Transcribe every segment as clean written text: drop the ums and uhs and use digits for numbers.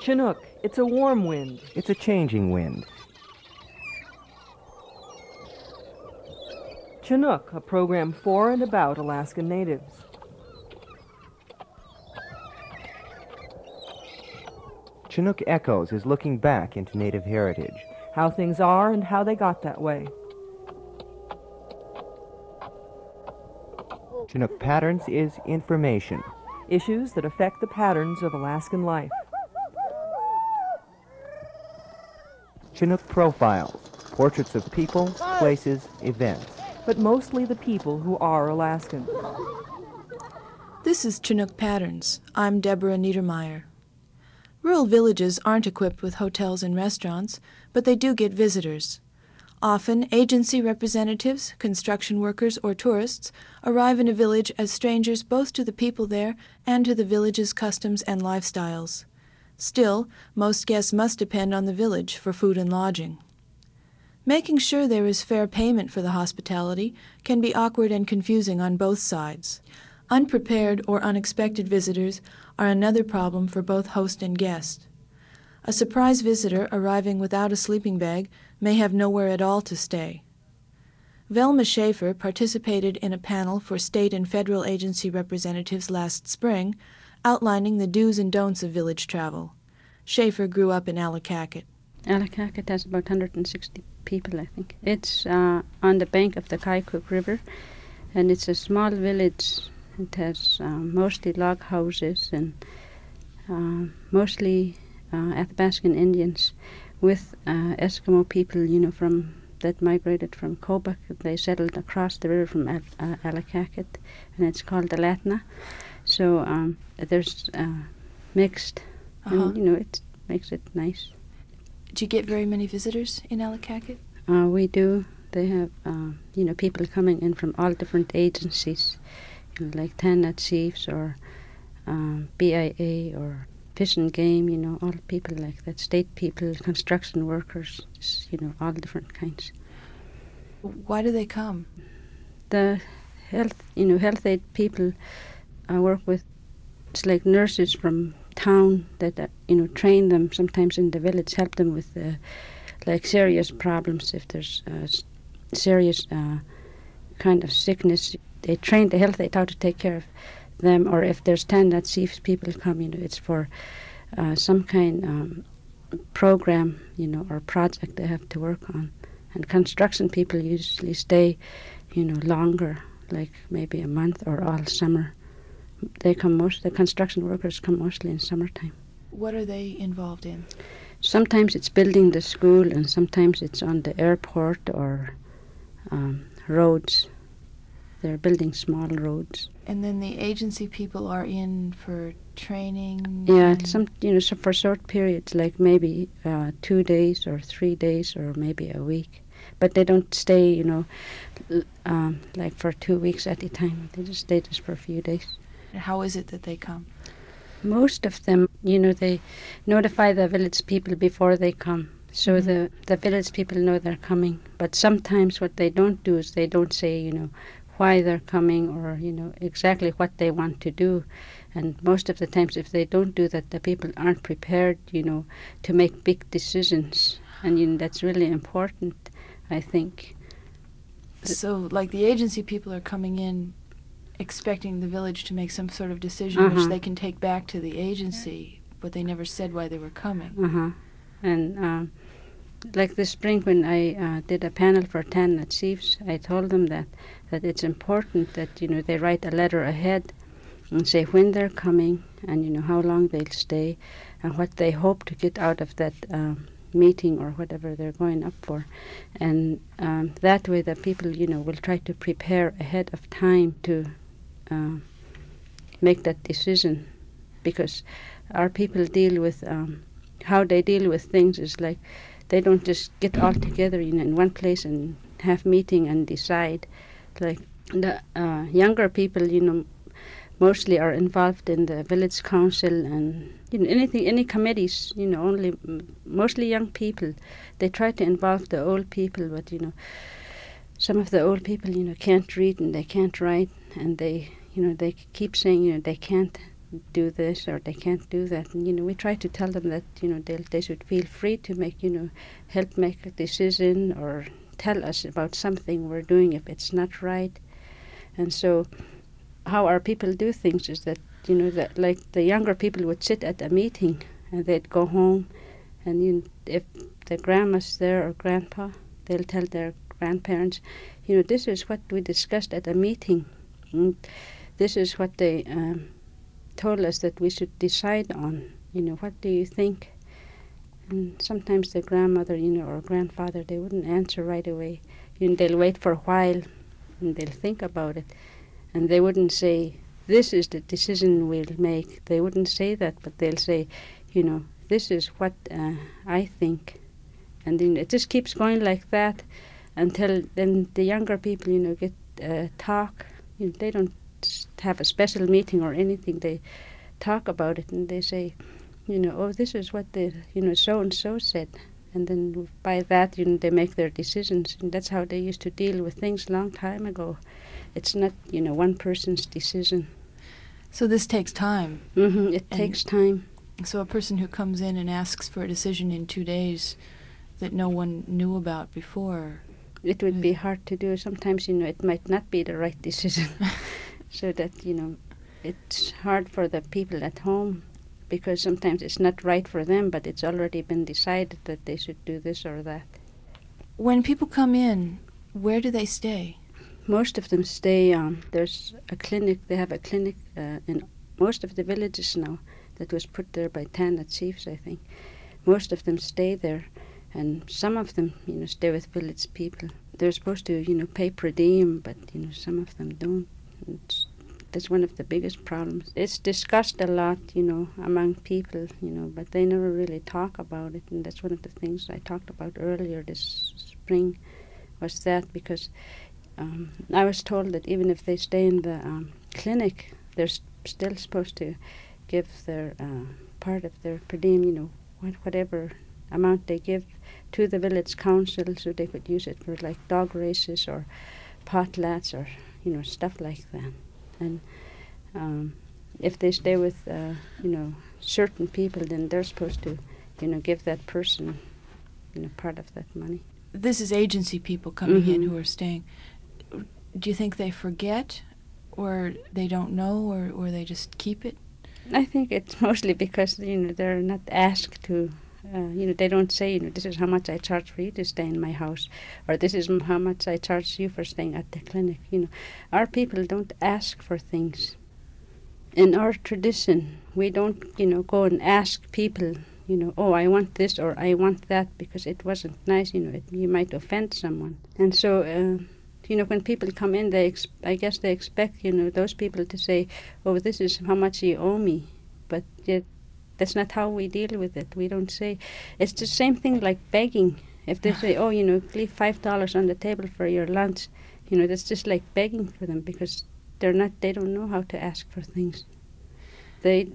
Chinook, it's a warm wind. It's a changing wind. Chinook, a program for and about Alaskan natives. Chinook Echoes is looking back into Native heritage. How things are and how they got that way. Chinook Patterns is information. Issues that affect the patterns of Alaskan life. Chinook Profiles, portraits of people, places, events. But mostly the people who are Alaskan. This is Chinook Patterns. I'm Deborah Niedermeyer. Rural villages aren't equipped with hotels and restaurants, but they do get visitors. Often, agency representatives, construction workers, or tourists arrive in a village as strangers both to the people there and to the village's customs and lifestyles. Still, most guests must depend on the village for food and lodging. Making sure there is fair payment for the hospitality can be awkward and confusing on both sides. Unprepared or unexpected visitors are another problem for both host and guest. A surprise visitor arriving without a sleeping bag may have nowhere at all to stay. Velma Schaefer participated in a panel for state and federal agency representatives last spring, outlining the do's and don'ts of village travel. Schaefer grew up in Allakaket. Allakaket has about 160 people, I think. It's on the bank of the Kaikuk River, and it's a small village. It has mostly log houses and mostly Athabascan Indians with Eskimo people, from that migrated from Kobuk. They settled across the river from Allakaket, and it's called the Latna. So there's mixed, and it makes it nice. Do you get very many visitors in Allakaket? We do. They have, people coming in from all different agencies, like Tanat Chiefs or BIA or Fish and Game, all people like that, state people, construction workers, all different kinds. Why do they come? The health aid people I work with, it's like nurses from town that, train them sometimes in the village, help them with, serious problems. If there's serious kind of sickness, they train the health aid how to take care of them. Or if there's Tanat Chiefs people come, it's for some kind program, or project they have to work on. And construction people usually stay, longer, like maybe a month or all summer. The construction workers come mostly in summertime. What are they involved in? Sometimes it's building the school, and sometimes it's on the airport or roads. They're building small roads. And then the agency people are in for training? Yeah, so for short periods, like maybe 2 days or 3 days or maybe a week. But they don't stay, like for 2 weeks at a time. They just stay for a few days. How is it that they come? Most of them, they notify the village people before they come. So the village people know they're coming. But sometimes what they don't do is they don't say, why they're coming or, exactly what they want to do. And most of the times if they don't do that, the people aren't prepared, to make big decisions. And that's really important, I think. So, like the agency people are coming in expecting the village to make some sort of decision which they can take back to the agency, but they never said why they were coming. And like this spring when I did a panel for Tanat Chiefs, I told them that it's important that, they write a letter ahead and say when they're coming and, how long they'll stay and what they hope to get out of that meeting or whatever they're going up for. And that way the people, will try to prepare ahead of time to make that decision, because our people deal with, how they deal with things is like they don't just get all together in one place and have meeting and decide. Like the younger people, mostly are involved in the village council and any committees, mostly young people. They try to involve the old people, but some of the old people, can't read and they can't write, and they keep saying, they can't do this or they can't do that. And, we try to tell them that, they should feel free to make, help make a decision or tell us about something we're doing if it's not right. And so how our people do things is that, that like the younger people would sit at a meeting and they'd go home, and if the grandma's there or grandpa, they'll tell their grandparents, this is what we discussed at a meeting. And this is what they told us that we should decide on. What do you think? And sometimes the grandmother, or grandfather, they wouldn't answer right away. They'll wait for a while and they'll think about it. And they wouldn't say, this is the decision we'll make. They wouldn't say that, but they'll say, this is what I think. And then it just keeps going like that until then the younger people, get talk. They don't have a special meeting or anything. They talk about it and they say, oh, this is what the, so-and-so said. And then by that, they make their decisions. And that's how they used to deal with things a long time ago. It's not, one person's decision. So this takes time. Mm-hmm, it takes time. So a person who comes in and asks for a decision in 2 days that no one knew about before. It would be hard to do. Sometimes, it might not be the right decision. So that, it's hard for the people at home because sometimes it's not right for them, but it's already been decided that they should do this or that. When people come in, where do they stay? Most of them stay, there's a clinic, they have a clinic in most of the villages now that was put there by Tana chiefs, I think. Most of them stay there, and some of them, stay with village people. They're supposed to, pay per diem, but, some of them don't. That's one of the biggest problems. It's discussed a lot, among people, but they never really talk about it, and that's one of the things I talked about earlier this spring, was that because I was told that even if they stay in the clinic, they're still supposed to give their part of their per diem, whatever amount they give to the village council, so they could use it for like dog races or potlatch or stuff like that. And if they stay with certain people, then they're supposed to give that person part of that money. This is agency people coming Mm-hmm. in who are staying. Do you think they forget, or they don't know, or they just keep it? I think it's mostly because they're not asked to. They don't say, this is how much I charge for you to stay in my house, or this is how much I charge you for staying at the clinic. Our people don't ask for things. In our tradition, we don't, go and ask people, oh, I want this or I want that, because it wasn't nice, you might offend someone. And so, when people come in, I guess they expect, those people to say, oh, this is how much you owe me, but yet that's not how we deal with it. We don't say, it's the same thing like begging. If they say, oh, leave $5 on the table for your lunch, that's just like begging for them, because they don't know how to ask for things. They,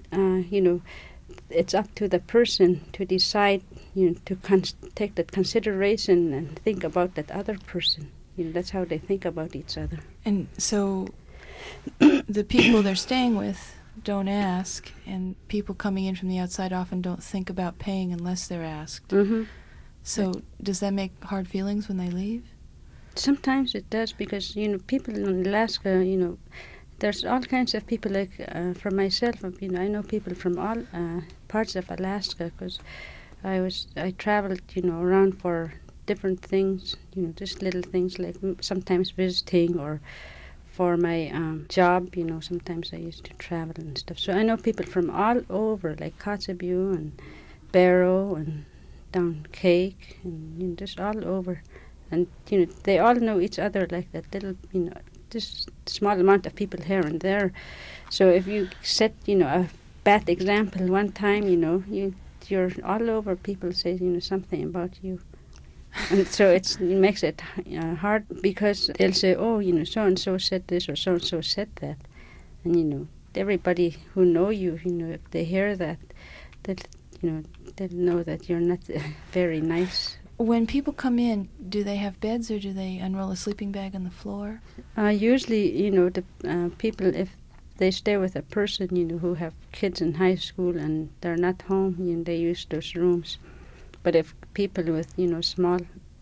it's up to the person to decide, to take that consideration and think about that other person. That's how they think about each other. And so the people they're staying with don't ask, and people coming in from the outside often don't think about paying unless they're asked. Mm-hmm. So does that make hard feelings when they leave? Sometimes it does, because, people in Alaska, there's all kinds of people, like for myself, I know people from all parts of Alaska, because I traveled, around for different things, just little things like sometimes visiting, or for my job, sometimes I used to travel and stuff. So I know people from all over, like Kotzebue and Barrow and down Cake, and just all over. And, they all know each other, like that little, just small amount of people here and there. So if you set, a bad example one time, you're all over, people say, something about you. And so it makes it hard, because they'll say, oh, so-and-so said this or so-and-so said that. And, everybody who know you, if they hear that, they'll know that you're not very nice. When people come in, do they have beds, or do they unroll a sleeping bag on the floor? Usually, the people, if they stay with a person, who have kids in high school and they're not home, they use those rooms. But if people with, small,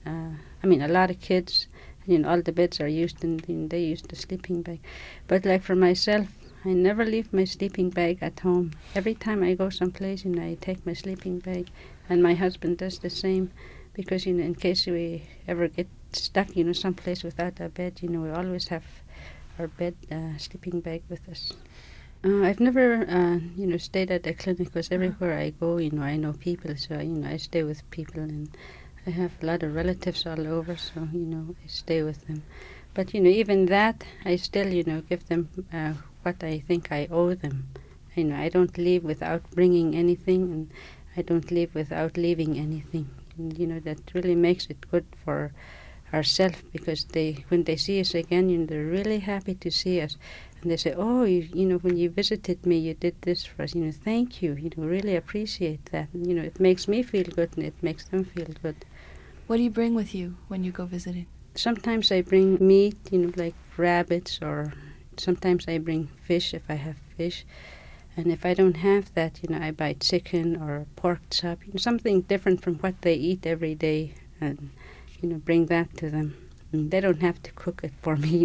a lot of kids, all the beds are used and they use the sleeping bag. But like for myself, I never leave my sleeping bag at home. Every time I go someplace, I take my sleeping bag, and my husband does the same, because, in case we ever get stuck, someplace without a bed, we always have our bed, sleeping bag with us. I've never, stayed at a clinic, because everywhere I go, I know people, so, I stay with people, and I have a lot of relatives all over, so, I stay with them. But, even that, I still, give them what I think I owe them. I don't leave without bringing anything, and I don't leave without leaving anything. And, that really makes it good for ourselves, because when they see us again, they're really happy to see us. And they say, oh, when you visited me, you did this for us. Thank you. Really appreciate that. And, it makes me feel good, and it makes them feel good. What do you bring with you when you go visiting? Sometimes I bring meat, like rabbits, or sometimes I bring fish if I have fish. And if I don't have that, I buy chicken or pork chop, something different from what they eat every day, and, bring that to them. And they don't have to cook it for me.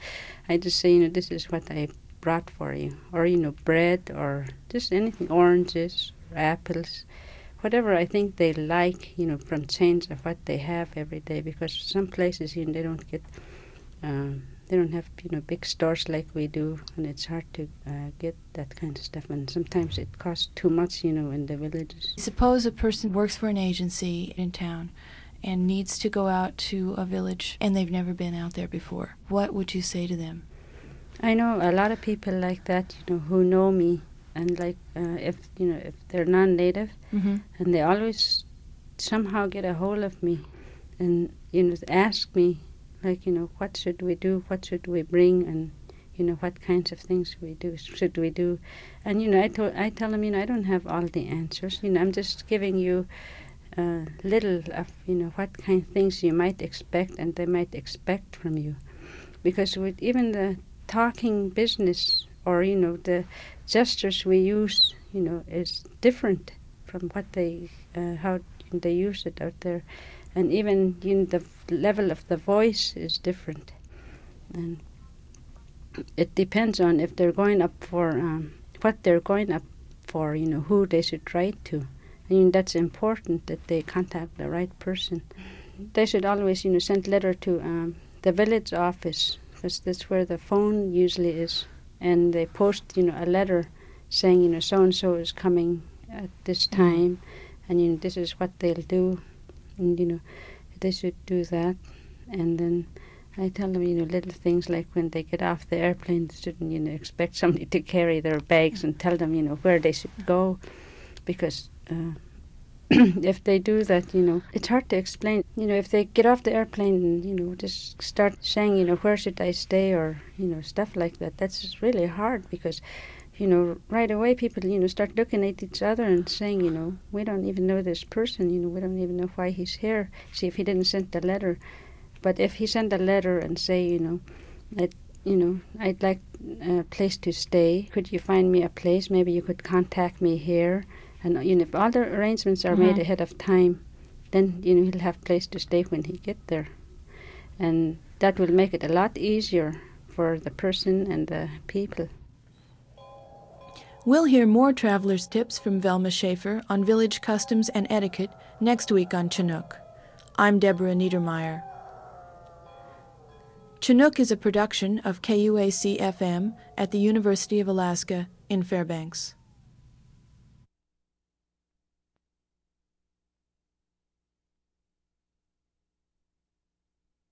I just say, this is what I brought for you. Or, bread, or just anything, oranges, or apples, whatever I think they like, from change of what they have every day. Because some places, they don't get, they don't have, big stores like we do, and it's hard to get that kind of stuff. And sometimes it costs too much, in the villages. Suppose a person works for an agency in town and needs to go out to a village, and they've never been out there before. What would you say to them? I know a lot of people like that, who know me, and like if they're non-native, and they always somehow get a hold of me, and ask me, like, what should we do, what should we bring, and what kinds of things should we do, and I tell them, I don't have all the answers, I'm just giving you little of what kind of things you might expect and they might expect from you, because with even the talking business, or the gestures we use, is different from what they how they use it out there, and even the level of the voice is different, and it depends on if they're going up for what they're going up for, who they should write to. That's important, that they contact the right person. They should always, send letter to the village office, because that's where the phone usually is. And they post, a letter saying, so-and-so is coming at this time, and, this is what they'll do. And, they should do that. And then I tell them, little things like when they get off the airplane, they shouldn't, expect somebody to carry their bags, and tell them, where they should go. Because if they do that, it's hard to explain. If they get off the airplane and, just start saying, where should I stay, or, stuff like that, that's just really hard, because, right away people, start looking at each other and saying, we don't even know this person, we don't even know why he's here. See, if he didn't send the letter. But if he sent a letter and say, that, I'd like a place to stay, could you find me a place? Maybe you could contact me here. And if all the arrangements are made ahead of time, then he'll have a place to stay when he gets there, and that will make it a lot easier for the person and the people. We'll hear more travelers' tips from Velma Schaefer on village customs and etiquette next week on Chinook. I'm Deborah Niedermeyer. Chinook is a production of KUAC-FM at the University of Alaska in Fairbanks.